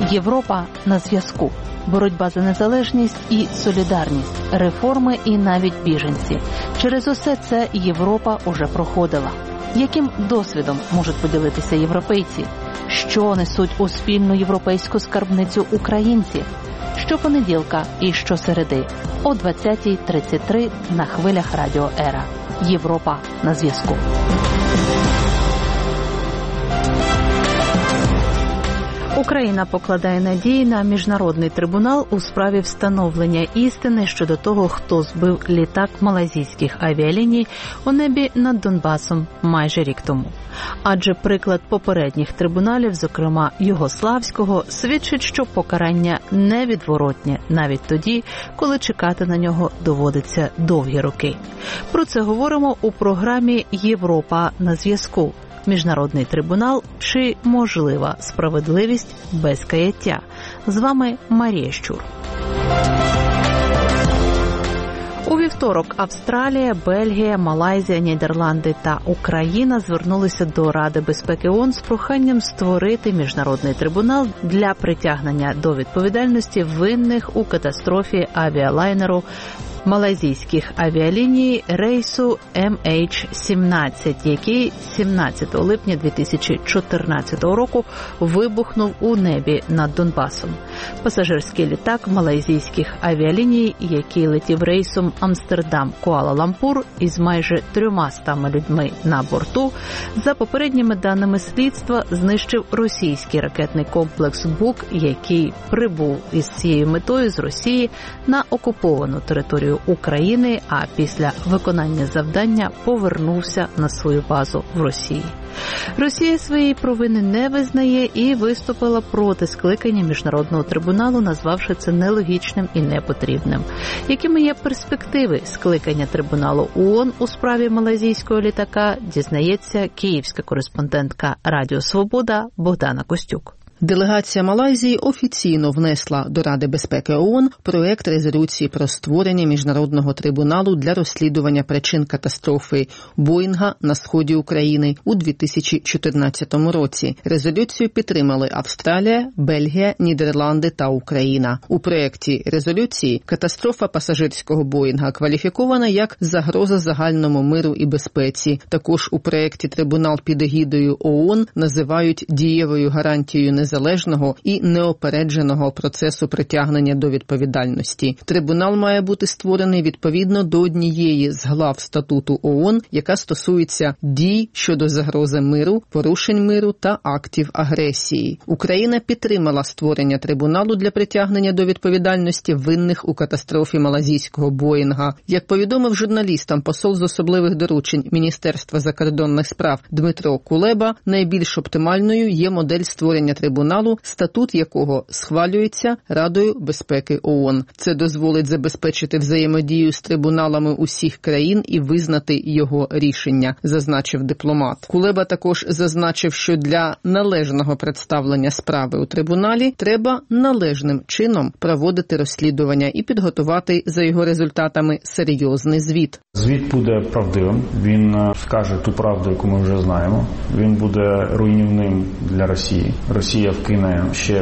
Європа на зв'язку. Боротьба за незалежність і солідарність, реформи і навіть біженці. Через усе це Європа уже проходила. Яким досвідом можуть поділитися європейці? Що несуть у спільну європейську скарбницю українці? Щопонеділка і щосереди о 20:33 на хвилях Радіо Ера. Європа на зв'язку. Україна покладає надії на міжнародний трибунал у справі встановлення істини щодо того, хто збив літак малайзійських авіаліній у небі над Донбасом майже рік тому. Адже приклад попередніх трибуналів, зокрема югославського, свідчить, що покарання невідворотнє навіть тоді, коли чекати на нього доводиться довгі роки. Про це говоримо у програмі «Європа на зв'язку». Міжнародний трибунал чи можлива справедливість без каяття. З вами Марія Щур. У вівторок Австралія, Бельгія, Малайзія, Нідерланди та Україна звернулися до Ради безпеки ООН з проханням створити міжнародний трибунал для притягнення до відповідальності винних у катастрофі авіалайнеру малайзійських авіаліній рейсу MH17, який 17 липня 2014 року вибухнув у небі над Донбасом. Пасажирський літак малайзійських авіаліній, який летів рейсом Амстердам-Куала-Лампур із майже 300 людьми на борту, за попередніми даними слідства, знищив російський ракетний комплекс «Бук», який прибув із цією метою з Росії на окуповану територію України, а після виконання завдання повернувся на свою базу в Росії. Росія своєї провини не визнає і виступила проти скликання міжнародного трибуналу, назвавши це нелогічним і непотрібним. Якими є перспективи скликання трибуналу ООН у справі малайзійського літака, дізнається київська кореспондентка Радіо Свобода Богдана Костюк. Делегація Малайзії офіційно внесла до Ради безпеки ООН проект резолюції про створення міжнародного трибуналу для розслідування причин катастрофи Боїнга на сході України у 2014 році. Резолюцію підтримали Австралія, Бельгія, Нідерланди та Україна. У проекті резолюції катастрофа пасажирського Боїнга кваліфікована як загроза загальному миру і безпеці. Також у проекті трибунал під егідою ООН називають дієвою гарантією незалежного і неопередженого процесу притягнення до відповідальності. Трибунал має бути створений відповідно до однієї з глав статуту ООН, яка стосується дій щодо загрози миру, порушень миру та актів агресії. Україна підтримала створення трибуналу для притягнення до відповідальності винних у катастрофі малайзійського Боїнга. Як повідомив журналістам посол з особливих доручень Міністерства закордонних справ Дмитро Кулеба, найбільш оптимальною є модель створення трибуналу, статут якого схвалюється Радою безпеки ООН. Це дозволить забезпечити взаємодію з трибуналами усіх країн і визнати його рішення, зазначив дипломат. Кулеба також зазначив, що для належного представлення справи у трибуналі треба належним чином проводити розслідування і підготувати за його результатами серйозний звіт. Звіт буде правдивим, він скаже ту правду, яку ми вже знаємо. Він буде руйнівним для Росії. Росія вкине ще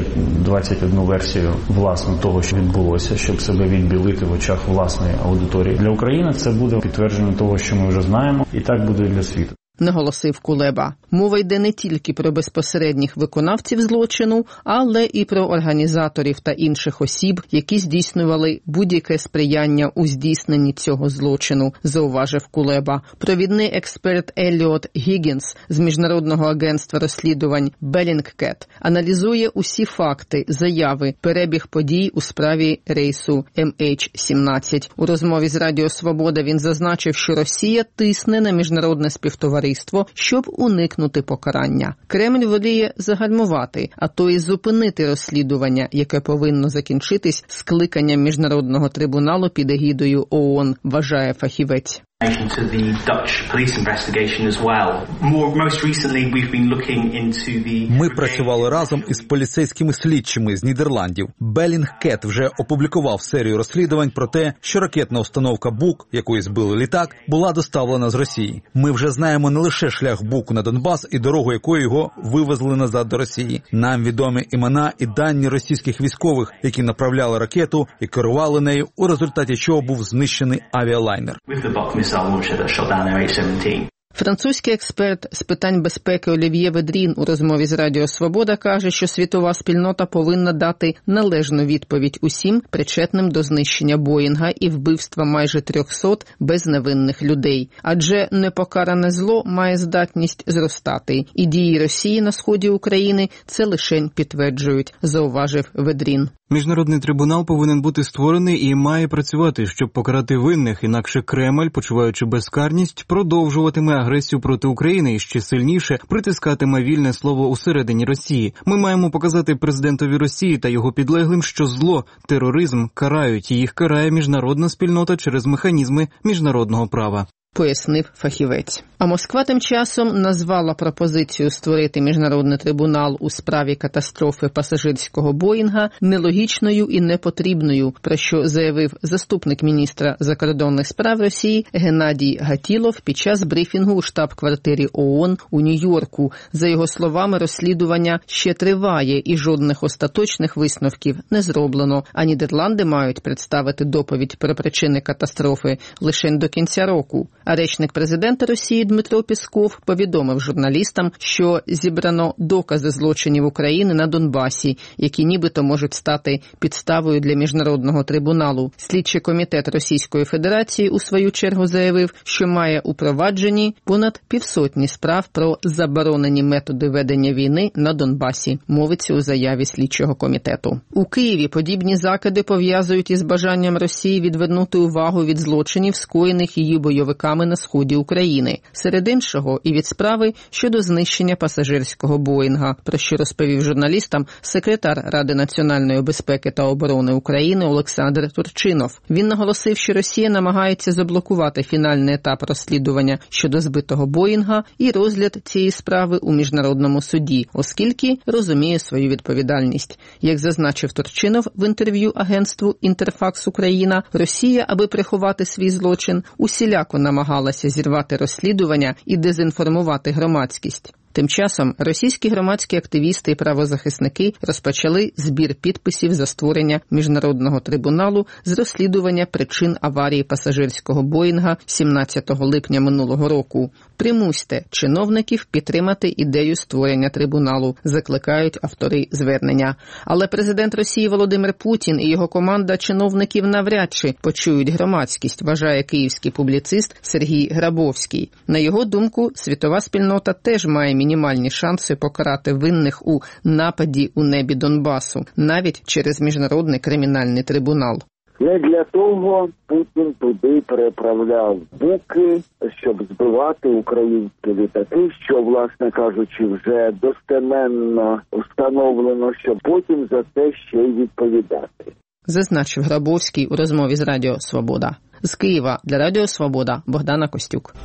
21 версію власне того, що відбулося, щоб себе відбілити в очах власної аудиторії. Для України це буде підтвердження того, що ми вже знаємо, і так буде для світу. Наголосив Кулеба. Мова йде не тільки про безпосередніх виконавців злочину, але і про організаторів та інших осіб, які здійснювали будь-яке сприяння у здійсненні цього злочину, зауважив Кулеба. Провідний експерт Елліот Гіггінс з Міжнародного агентства розслідувань Bellingcat аналізує усі факти, заяви, перебіг подій у справі рейсу MH17. У розмові з Радіо Свобода він зазначив, що Росія тисне на міжнародне співтовариство, щоб уникнути покарання. Кремль воліє загальмувати, а то і зупинити розслідування, яке повинно закінчитись скликанням міжнародного трибуналу під егідою ООН, вважає фахівець. to the Dutch police investigation as well. Most recently we've been looking into the... Ми працювали разом із поліцейськими слідчими з Нідерландів. Bellingcat вже опублікував серію розслідувань про те, що ракетна установка Бук, якою збили літак, була доставлена з Росії. Ми вже знаємо не лише шлях Буку на Донбас і дорогу, якою його вивезли назад до Росії. Нам відомі імена і дані російських військових, які направляли ракету і керували нею, у результаті чого був знищений авіалайнер. Французький експерт з питань безпеки Олів'є Ведрін у розмові з Радіо Свобода каже, що світова спільнота повинна дати належну відповідь усім причетним до знищення Боїнга і вбивства майже 300 безневинних людей. Адже непокаране зло має здатність зростати. І дії Росії на сході України це лишень підтверджують, зауважив Ведрін. Міжнародний трибунал повинен бути створений і має працювати, щоб покарати винних, інакше Кремль, почуваючи безкарність, продовжуватиме агресію проти України і ще сильніше притискатиме вільне слово усередині Росії. Ми маємо показати президентові Росії та його підлеглим, що зло, тероризм карають, і їх карає міжнародна спільнота через механізми міжнародного права, пояснив фахівець. А Москва тим часом назвала пропозицію створити міжнародний трибунал у справі катастрофи пасажирського Боїнга нелогічною і непотрібною, про що заявив заступник міністра закордонних справ Росії Геннадій Гатілов під час брифінгу у штаб-квартирі ООН у Нью-Йорку. За його словами, розслідування ще триває і жодних остаточних висновків не зроблено, а Нідерланди мають представити доповідь про причини катастрофи лише до кінця року. А речник президента Росії Дмитро Пісков повідомив журналістам, що зібрано докази злочинів України на Донбасі, які нібито можуть стати підставою для міжнародного трибуналу. Слідчий комітет Російської Федерації у свою чергу заявив, що має у провадженні понад 500 справ про заборонені методи ведення війни на Донбасі, мовиться у заяві слідчого комітету. У Києві подібні закиди пов'язують із бажанням Росії відвернути увагу від злочинів, скоєних її бойовиками на сході України. Серед іншого і від справи щодо знищення пасажирського Боїнга, про що розповів журналістам секретар Ради національної безпеки та оборони України Олександр Турчинов. Він наголосив, що Росія намагається заблокувати фінальний етап розслідування щодо збитого Боїнга і розгляд цієї справи у міжнародному суді, оскільки розуміє свою відповідальність. Як зазначив Турчинов в інтерв'ю агентству «Інтерфакс Україна», Росія, аби приховати свій злочин, усіляко намагалася зірвати розслідування і дезінформувати громадськість. Тим часом російські громадські активісти і правозахисники розпочали збір підписів за створення міжнародного трибуналу з розслідування причин аварії пасажирського Боїнга 17 липня минулого року. Примусьте чиновників підтримати ідею створення трибуналу, закликають автори звернення. Але президент Росії Володимир Путін і його команда чиновників навряд чи почують громадськість, вважає київський публіцист Сергій Грабовський. На його думку, світова спільнота теж має мінімальні шанси покарати винних у нападі у небі Донбасу, навіть через міжнародний кримінальний трибунал. Не для того Путін туди переправляв буки, щоб збивати українські літаки, що, власне кажучи, вже достеменно встановлено, щоб потім за це ще й відповідати. Зазначив Грабовський у розмові з Радіо Свобода. З Києва для Радіо Свобода Богдана Костюк.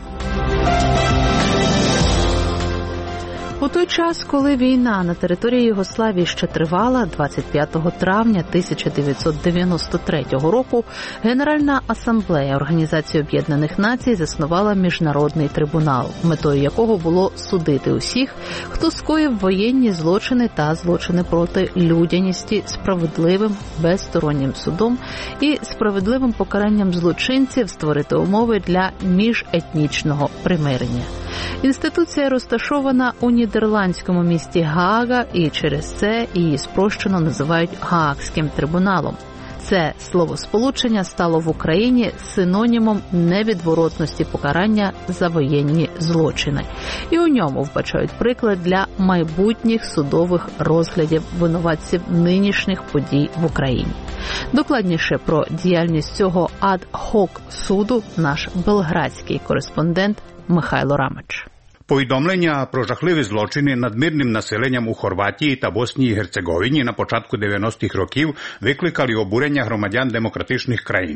У той час, коли війна на території Югославії ще тривала, 25 травня 1993 року Генеральна асамблея Організації Об'єднаних Націй заснувала міжнародний трибунал, метою якого було судити усіх, хто скоїв воєнні злочини та злочини проти людяності справедливим, безстороннім судом і справедливим покаранням злочинців, створити умови для міжетнічного примирення. Інституція розташована у нідерландському місті Гаага, і через це її спрощено називають Гаагським трибуналом. Це словосполучення стало в Україні синонімом невідворотності покарання за воєнні злочини. І у ньому вбачають приклад для майбутніх судових розглядів винуватців нинішніх подій в Україні. Докладніше про діяльність цього ад-хок суду наш белградський кореспондент Михайло Рамич. Повідомлення про жахливі злочини над мирним населенням у Хорватії та Боснії і Герцеговині на початку 90-х років викликали обурення громадян демократичних країн.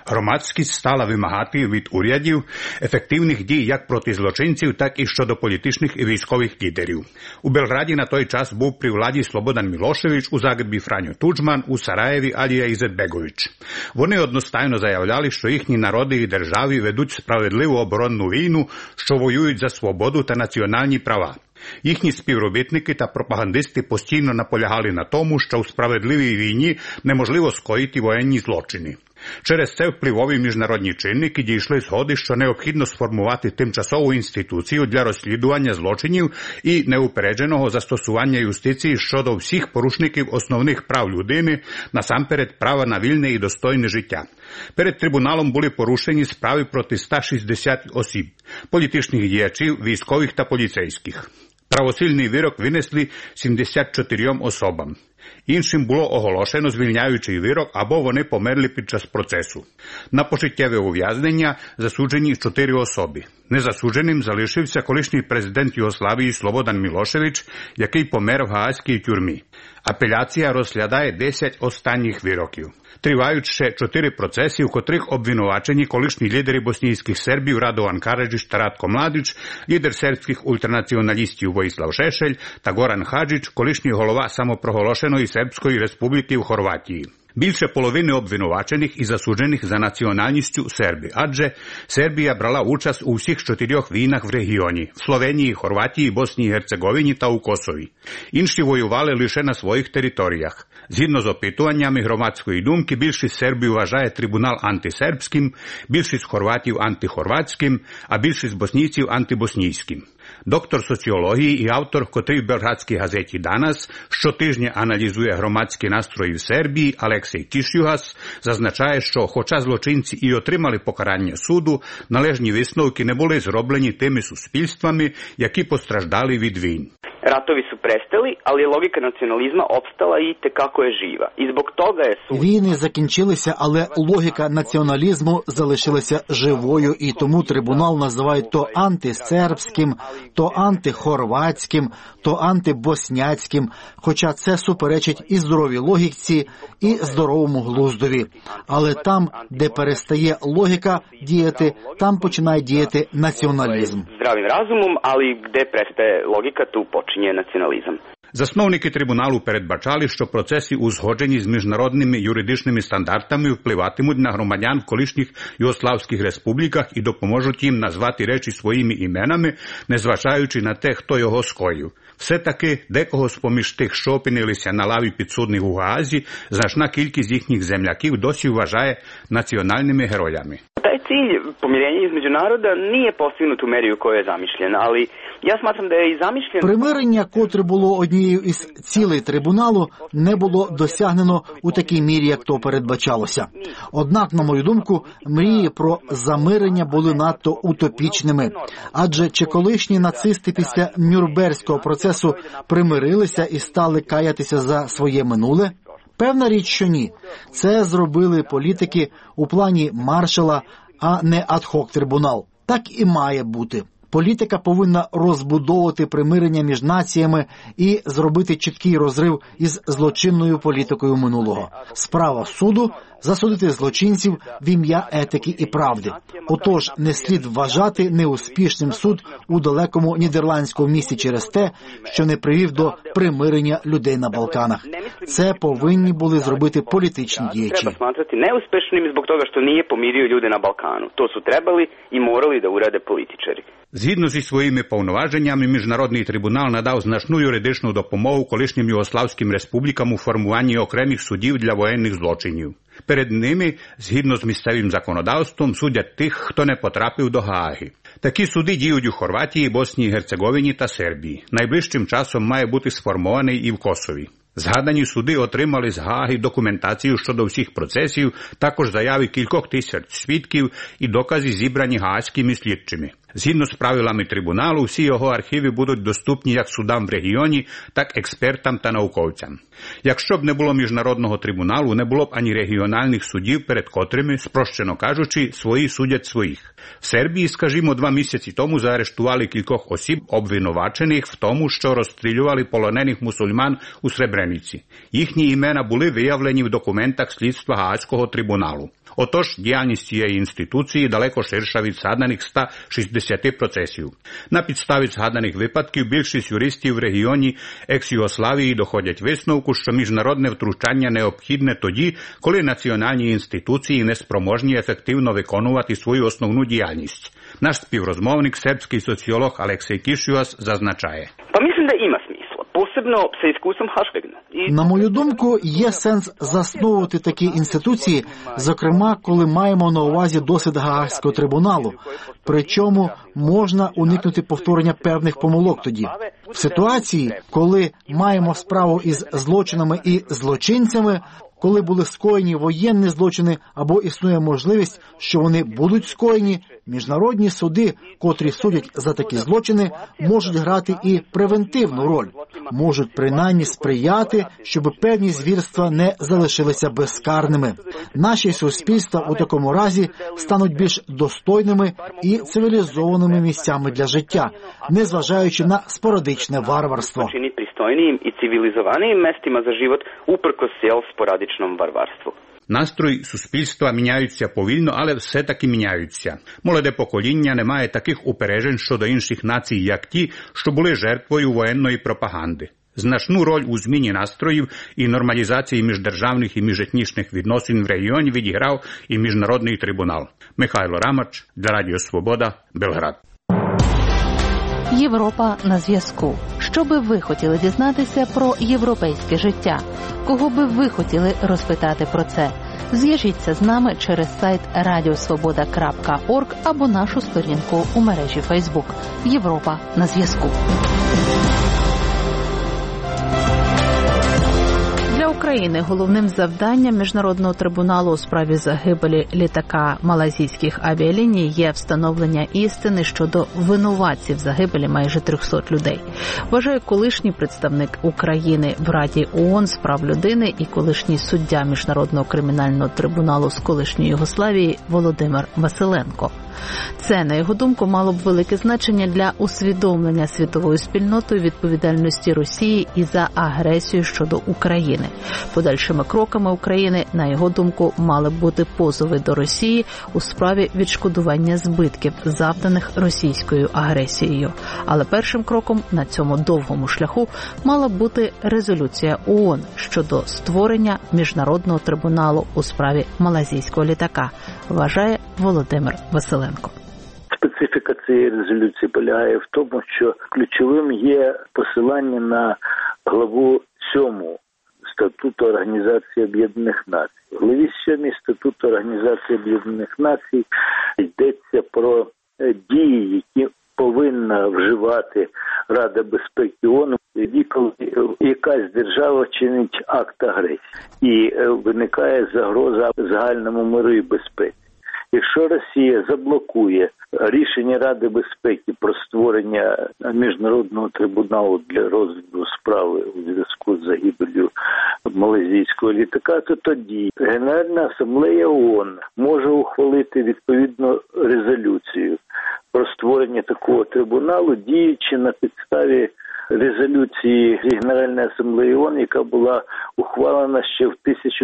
Громадськість стала вимагати від урядів ефективних дій як проти злочинців, так і щодо політичних і військових лідерів. У Белграді на той час був при владі Слободан Мілошевич, у Загребі Франьо Туджман, у Сараєві Алія Ізетбегович. Вони одностайно заявляли, що їхні народи і держави ведуть справедливу оборонну війну, що воюють за свободу та національні права. Їхні співробітники та пропагандисти постійно наполягали на тому, що у справедливій війні неможливо скоїти воєнні злочини. Через це впливові міжнародні чинники дійшли згоди, що необхідно сформувати тимчасову інституцію для розслідування злочинів і неупередженого застосування юстиції щодо всіх порушників основних прав людини, насамперед права на вільне і достойне життя. Перед трибуналом були порушені справи проти 160 осіб, політичних діячів, військових та поліцейських. Правосильний вирок винесли 74 особам. Іншим було оголошено звільняючий вирок, або вони померли під час процесу. На пожиттєве ув'язнення засуджені 4 особи. Незасудженим залишився колишній президент Югославії Слободан Мілошевич, який помер в гаазькій тюрмі. Апеляція розглядає 10 останніх вироків. Тривають ще 4 процеси, в котрих обвинувачені колишні лідери боснійських сербів Радован Караджич та Радко Младич, лідер сербських ультранаціоналістів Воїслав Шешель та Горан Хаджич, колишній голова самопроголошеної Сербської республіки в Хорватії. Більше половини обвинувачених і засуджених за національністю серби, адже Сербія брала участь у всіх 4 війнах в регіоні – в Словенії, Хорватії, Боснії і Герцеговині та у Косові. Інші воювали лише на своїх територіях. Згідно з опитуваннями громадської думки, більшість сербів вважає трибунал антисербським, більшість хорватів антихорватським, а більшість боснійців антибоснійським. Доктор соціології і автор, котрий в белградській газеті «Данас» щотижня аналізує громадські настрої в Сербії, Алексей Кішюгас, зазначає, що хоча злочинці і отримали покарання суду, належні висновки не були зроблені тими суспільствами, які постраждали від війн. Ratovi su prestali, ali je logika nacionalizma opstala i tekako je živa. I zbog toga je Війни закінчилися, але логіка націоналізму залишилася живою, і тому трибунал називають то антисербським, то антихорватським, то антибосняцьким, хоча це суперечить і здоровій логіці, і здоровому глуздові. Але там, де перестає логіка діяти, там починає діяти націоналізм. Zdravim razumom, ali gde prestaje logika, tu počinje nacionalizam. Засновники трибуналу передбачали, що процеси, узгоджені з міжнародними юридичними стандартами, впливатимуть на громадян в колишніх югославських республіках і допоможуть їм назвати речі своїми іменами, незважаючи на те, хто його скоїв. Все-таки декого з-поміж тих, що опинилися на лаві підсудних у Гаазі, значна кількість їхніх земляків досі вважає національними героями. Taj cilj pomirenja između naroda nije postignut u meri u kojoj je zamišljen, ali ja smatram da je i zamišljen... Примирення, котре було однією із цілей трибуналу, не було досягнено у такій мірі, як то передбачалося. Однак, на мою думку, мрії про замирення були надто утопічними. Адже чи колишні нацисти після Нюрнберзького процесу примирилися і стали каятися за своє минуле? Певна річ, що ні. Це зробили політики у плані Маршалла, а не ад-хок трибунал. Так і має бути. Політика повинна розбудовувати примирення між націями і зробити чіткий розрив із злочинною політикою минулого. Справа суду – засудити злочинців в ім'я етики і правди. Отож, не слід вважати неуспішним суд у далекому нідерландському місті через те, що не привів до примирення людей на Балканах. Це повинні були зробити політичні діячі. Треба smatrati neuspešnim zbog toga što nije pomirio ljude na Balkanu. To su trebali i morali da urade političari. Згідно зі своїми повноваженнями, Міжнародний трибунал надав значну юридичну допомогу колишнім югославським республікам у формуванні окремих судів для воєнних злочинів. Перед ними, згідно з місцевим законодавством, судять тих, хто не потрапив до Гааги. Такі суди діють у Хорватії, Боснії, Герцеговині та Сербії. Найближчим часом має бути сформований і в Косові. Згадані суди отримали з Гааги документацію щодо всіх процесів, також заяви кількох тисяч свідків і докази, зібрані гаазькими слідчими. Згідно з правилами трибуналу, всі його архіви будуть доступні як судам в регіоні, так експертам та науковцям. Якщо б не було міжнародного трибуналу, не було б ані регіональних судів, перед котрими, спрощено кажучи, свої судять своїх. В Сербії, скажімо, 2 місяці тому заарештували кількох осіб, обвинувачених в тому, що розстрілювали полонених мусульман у Сребрениці. Їхні імена були виявлені в документах слідства Гаазького трибуналу. Отож, діяльність цієї інституції далеко ширша від згаданих 160 процесів. На підставі згаданих випадків більшість юристів в регіоні екс-Югославії доходять висновку, що міжнародне втручання необхідне тоді, коли національні інституції неспроможні ефективно виконувати свою основну діяльність. Наш співрозмовник, сербський соціолог Алексей Кишиос, зазначає. Mislim da ima smisla, posebno sa iskustvom Haškega. На мою думку, є сенс засновувати такі інституції, зокрема, коли маємо на увазі досвід Гаазького трибуналу. Причому можна уникнути повторення певних помилок тоді. В ситуації, коли маємо справу із злочинами і злочинцями, коли були скоєні воєнні злочини або існує можливість, що вони будуть скоєні, міжнародні суди, котрі судять за такі злочини, можуть грати і превентивну роль, можуть принаймні сприяти, щоб певні звірства не залишилися безкарними. Наші суспільства у такому разі стануть більш достойними і цивілізованими місцями для життя, незважаючи на спорадичне варварство. Pristojnijim i civilizovanijim mestima za život uprkos sporadičnom varvarstvu. Настрої суспільства міняються повільно, але все-таки міняються. Молоде покоління не має таких упереджень щодо інших націй, як ті, що були жертвою воєнної пропаганди. Значну роль у зміні настроїв і нормалізації міждержавних і міжетнічних відносин в регіоні відіграв і Міжнародний трибунал. Михайло Рамач, для Радіо Свобода, Белград. Європа на зв'язку. Що би ви хотіли дізнатися про європейське життя? Кого би ви хотіли розпитати про це? Зв'яжіться з нами через сайт radiosvoboda.org або нашу сторінку у мережі Facebook. Європа на зв'язку. Для України головним завданням Міжнародного трибуналу у справі загибелі літака малайзійських авіаліній є встановлення істини щодо винуватців загибелі майже 300 людей, вважає колишній представник України в Раді ООН з прав людини і колишній суддя Міжнародного кримінального трибуналу з колишньої Югославії Володимир Василенко. Це, на його думку, мало б велике значення для усвідомлення світовою спільнотою відповідальності Росії і за агресію щодо України. Подальшими кроками України, на його думку, мали б бути позови до Росії у справі відшкодування збитків, завданих російською агресією. Але першим кроком на цьому довгому шляху мала б бути резолюція ООН щодо створення Міжнародного трибуналу у справі малайзійського літака, вважає Володимир Василенко. Специфіка цієї резолюції полягає в тому, що ключовим є посилання на главу 7 Статуту Організації Об'єднаних Націй. В главі 7 Статуту Організації Об'єднаних Націй йдеться про дії, які повинна вживати Рада безпеки ООН, коли якась держава чинить акт агресії і виникає загроза загальному миру і безпеці. Якщо Росія заблокує рішення Ради безпеки про створення Міжнародного трибуналу для розгляду справи у зв'язку з загибеллю малайзійського літака, то тоді Генеральна асамблея ООН може ухвалити відповідну резолюцію про створення такого трибуналу, діючи на підставі резолюції Генеральної асамблеї ООН, яка була ухвалена ще в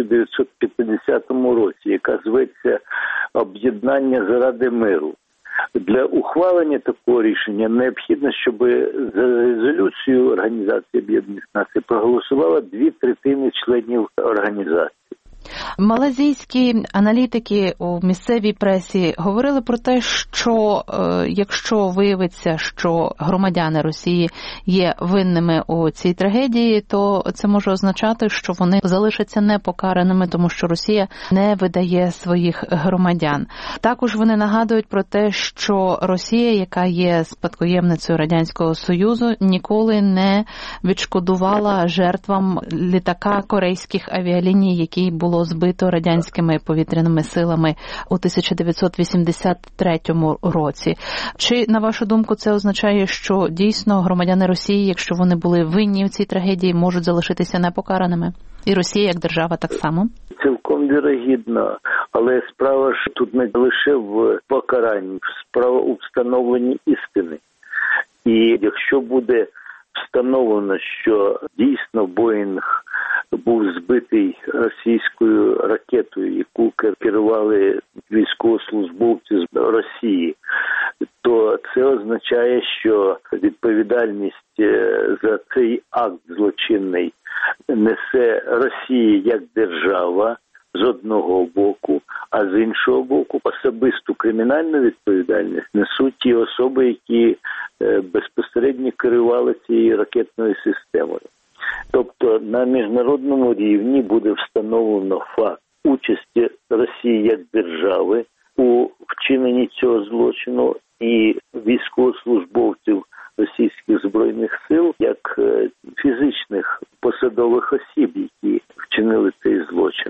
1950 році, яка зветься «Об'єднання заради миру». Для ухвалення такого рішення необхідно, щоб за резолюцію Організації Об'єднаних Націй проголосувало 2/3 членів організації. Малайзійські аналітики у місцевій пресі говорили про те, що якщо виявиться, що громадяни Росії є винними у цій трагедії, то це може означати, що вони залишаться непокараними, тому що Росія не видає своїх громадян. Також вони нагадують про те, що Росія, яка є спадкоємницею Радянського Союзу, ніколи не відшкодувала жертвам літака корейських авіаліній, який було збито радянськими повітряними силами у 1983 році. Чи, на вашу думку, це означає, що дійсно громадяни Росії, якщо вони були винні в цій трагедії, можуть залишитися непокараними? І Росія як держава так само? Цілком вірогідно, але справа ж тут не лише в покаранні, справа у встановленні істини. І якщо буде встановлено, що дійсно Боїнг був збитий російською ракетою, яку керували несе Росія як держава з одного боку, а з іншого боку особисту кримінальну відповідальність несуть ті особи, які безпосередньо керували цією ракетною системою. Тобто на міжнародному рівні буде встановлено факт участі Росії як держави у вчиненні цього злочину і військовослужбовців російських збройних сил як фізичних посадових осіб, які вчинили цей злочин.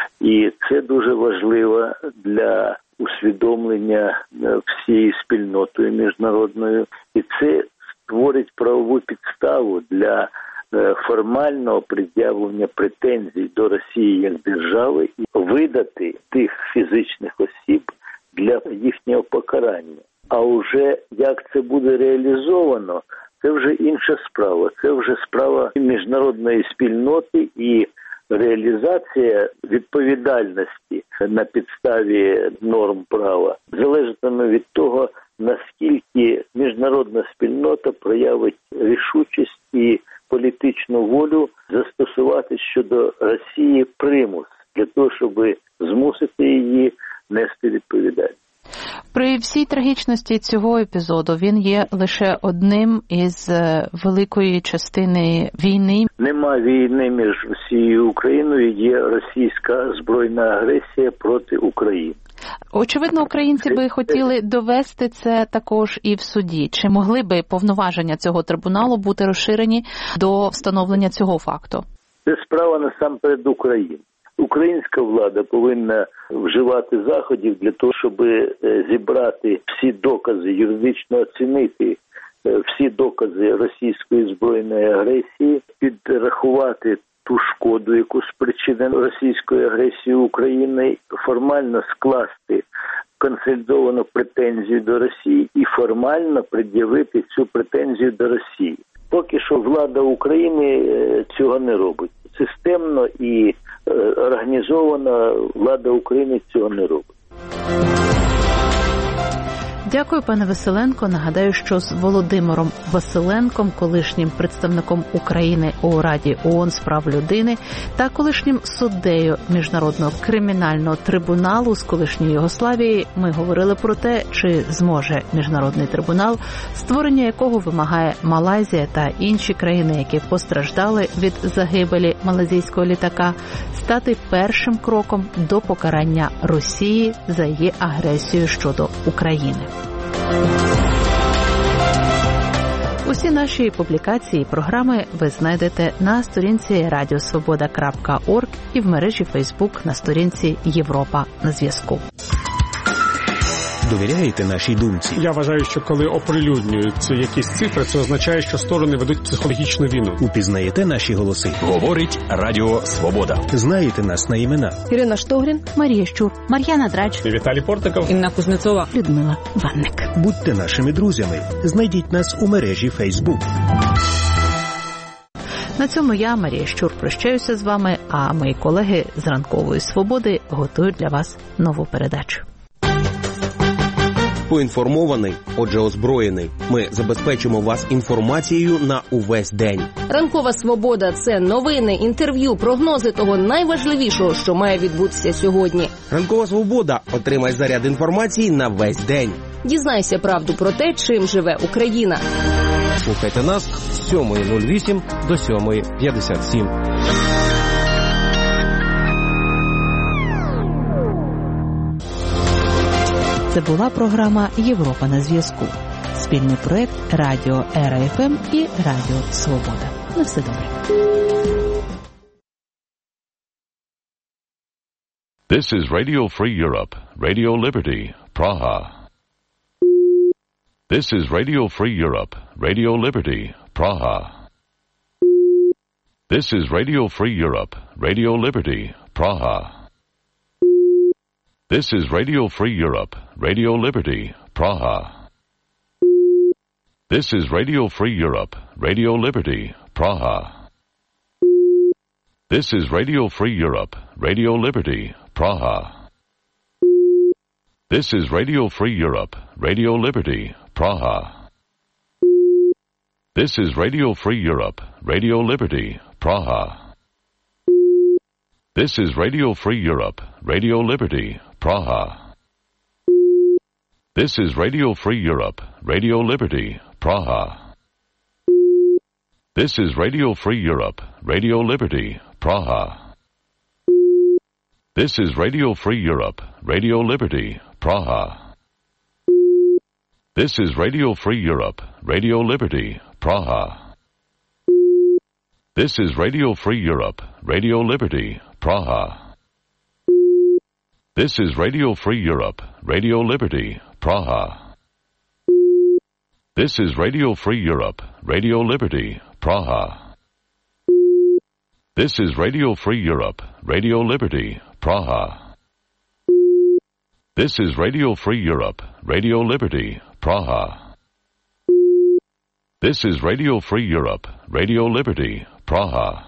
І це дуже важливо для усвідомлення всією спільнотою міжнародною. І це створить правову підставу для формального пред'явлення претензій до Росії як держави і видати тих фізичних осіб для їхнього покарання. А вже як це буде реалізовано, це вже інша справа. Це вже справа міжнародної спільноти і реалізація відповідальності на підставі норм права залежатиме від того, наскільки міжнародна спільнота проявить рішучість і політичну волю застосувати щодо Росії примус для того, щоб змусити її нести відповідальність. При всій трагічності цього епізоду він є лише одним із великої частини війни. Нема війни між Росією і Україною, є російська збройна агресія проти України. Очевидно, українці би хотіли довести це також і в суді. Чи могли би повноваження цього трибуналу бути розширені до встановлення цього факту? Це справа насамперед України. Українська влада повинна вживати заходів для того, щоб зібрати всі докази, юридично оцінити всі докази російської збройної агресії, підрахувати ту шкоду, яку спричинено російською агресією України, формально скласти консолідовану претензію до Росії і формально пред'явити цю претензію до Росії. Поки що влада України цього не робить. Системно і організована влада України цього не робить. Дякую, пане Василенко. Нагадаю, що з Володимиром Василенком, колишнім представником України у Раді ООН з прав людини та колишнім суддею Міжнародного кримінального трибуналу з колишньої Югославії, ми говорили про те, чи зможе Міжнародний трибунал, створення якого вимагає Малайзія та інші країни, які постраждали від загибелі малайзійського літака, стати першим кроком до покарання Росії за її агресію щодо України. Усі наші публікації і програми ви знайдете на сторінці radiosvoboda.org і в мережі Facebook на сторінці Європа на зв'язку. Довіряєте нашій думці? Я вважаю, що коли оприлюднюються якісь цифри, це означає, що сторони ведуть психологічну війну. Упізнаєте наші голоси? Говорить Радіо Свобода. Знаєте нас на імена? Ірина Штогрін, Марія Щур, Мар'яна Драч, Віталій Портиков, Інна Кузнецова, Людмила Ванник. Будьте нашими друзями. Знайдіть нас у мережі Facebook. На цьому я, Марія Щур, прощаюся з вами, а мої колеги з Ранкової Свободи готують для вас нову передачу. Поінформований, отже озброєний. Ми забезпечимо вас інформацією на увесь день. Ранкова Свобода – це новини, інтерв'ю, прогнози того найважливішого, що має відбутися сьогодні. Ранкова Свобода. Отримай заряд інформації на весь день. Дізнайся правду про те, чим живе Україна. Слухайте нас з 7:08 до 7:57. Це була програма «Європа на зв'язку». Спільний проект Радіо РФМ і Радіо Свобода. На все добре. This is Radio Free Europe, Radio Liberty, Praha. This is Radio Free Europe, Radio Liberty, Praha. This is Radio Free Europe, Radio Liberty, Praha. This is Radio Free Europe, Radio Liberty, Praha. This is Radio Free Europe, Radio Liberty, Praha. This is Radio Free Europe, Radio Liberty, Praha. This is Radio Free Europe, Radio Liberty, Praha. This is Radio Free Europe, Radio Liberty, Praha. This is Radio Free Europe, Radio Liberty, Praha. This is Radio Free Europe, Radio Liberty, Praha. This is Radio Free Europe, Radio Liberty, Praha. This is Radio Free Europe, Radio Liberty, Praha. This is Radio Free Europe, Radio Liberty, Praha. This is Radio Free Europe, Radio Liberty, Praha. This is Radio Free Europe, Radio Liberty, Praha. This is Radio Free Europe, Radio Liberty, Praha. This is Radio Free Europe, Radio Liberty, Praha. This is Radio Free Europe, Radio Liberty, Praha. This is Radio Free Europe, Radio Liberty, Praha.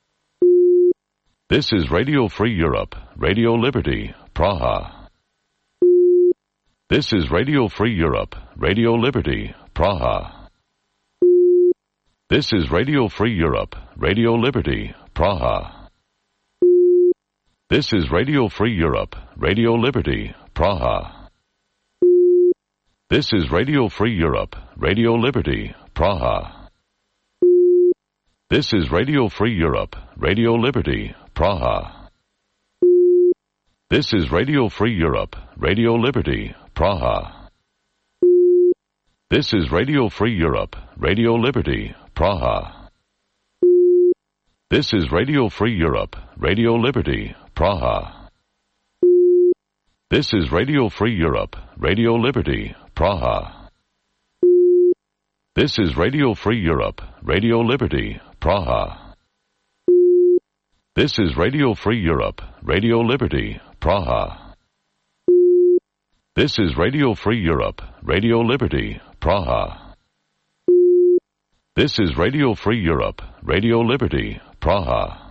This is Radio Free Europe, Radio Liberty, Praha. This is Radio Free Europe, Radio Liberty, Praha. This is Radio Free Europe, Radio Liberty, Praha. This is Radio Free Europe, Radio Liberty, Praha. This is Radio Free Europe, Radio Liberty, Praha. This is Radio Free Europe, Radio Liberty, Praha. This is Radio Free Europe, Radio Liberty, Praha. This is Radio Free Europe, Radio Liberty, Praha. This is Radio Free Europe, Radio Liberty, Praha. This is Radio Free Europe, Radio Liberty, Praha. This is Radio Free Europe, Radio Liberty, Praha. This is Radio Free Europe, Radio Liberty, Praha. This is Radio Free Europe, Radio Liberty, Praha. This is Radio Free Europe, Radio Liberty, Praha.